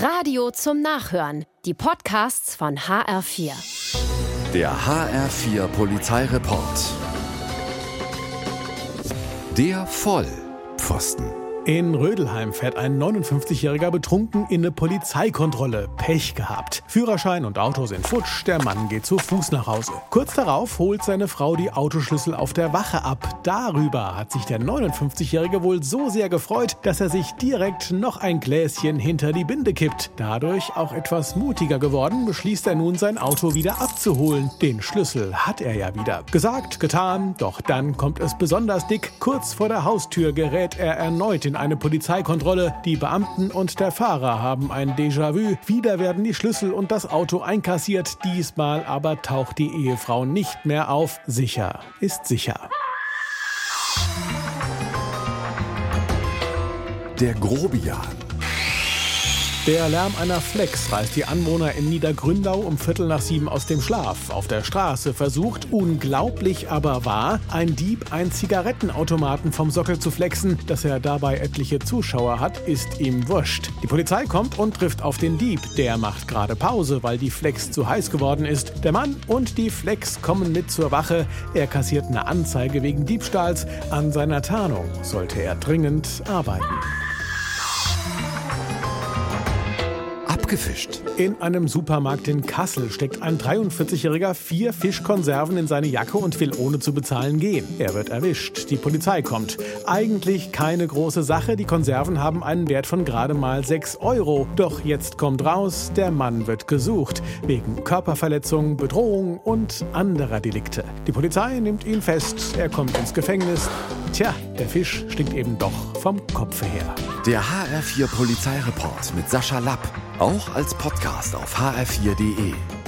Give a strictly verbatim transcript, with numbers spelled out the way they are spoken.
Radio zum Nachhören. Die Podcasts von H R vier. Der H R vier Polizeireport. Der Vollpfosten. In Rödelheim fährt ein neunundfünfzigjähriger betrunken in eine Polizeikontrolle. Pech gehabt. Führerschein und Auto sind futsch, der Mann geht zu Fuß nach Hause. Kurz darauf holt seine Frau die Autoschlüssel auf der Wache ab. Darüber hat sich der neunundfünfzigjährige wohl so sehr gefreut, dass er sich direkt noch ein Gläschen hinter die Binde kippt. Dadurch auch etwas mutiger geworden, beschließt er nun, sein Auto wieder abzuholen. Den Schlüssel hat er ja wieder. Gesagt, getan, doch dann kommt es besonders dick. Kurz vor der Haustür gerät er erneut in eine Polizeikontrolle. Die Beamten und der Fahrer haben ein Déjà-vu. Wieder werden die Schlüssel und das Auto einkassiert. Diesmal aber taucht die Ehefrau nicht mehr auf. Sicher ist sicher. Der Grobian. Der Lärm einer Flex reißt die Anwohner in Niedergründau um Viertel nach sieben aus dem Schlaf. Auf der Straße versucht, unglaublich aber wahr, ein Dieb einen Zigarettenautomaten vom Sockel zu flexen. Dass er dabei etliche Zuschauer hat, ist ihm wurscht. Die Polizei kommt und trifft auf den Dieb. Der macht gerade Pause, weil die Flex zu heiß geworden ist. Der Mann und die Flex kommen mit zur Wache. Er kassiert eine Anzeige wegen Diebstahls. An seiner Tarnung sollte er dringend arbeiten. Abgefischt. In einem Supermarkt in Kassel steckt ein dreiundvierzigjähriger vier Fischkonserven in seine Jacke und will ohne zu bezahlen gehen. Er wird erwischt. Die Polizei kommt. Eigentlich keine große Sache. Die Konserven haben einen Wert von gerade mal sechs Euro. Doch jetzt kommt raus, der Mann wird gesucht. Wegen Körperverletzung, Bedrohung und anderer Delikte. Die Polizei nimmt ihn fest. Er kommt ins Gefängnis. Tja, der Fisch stinkt eben doch vom Kopfe her. Der H R vier Polizeireport mit Sascha Lapp. Auch als Podcast auf h r vier punkt de.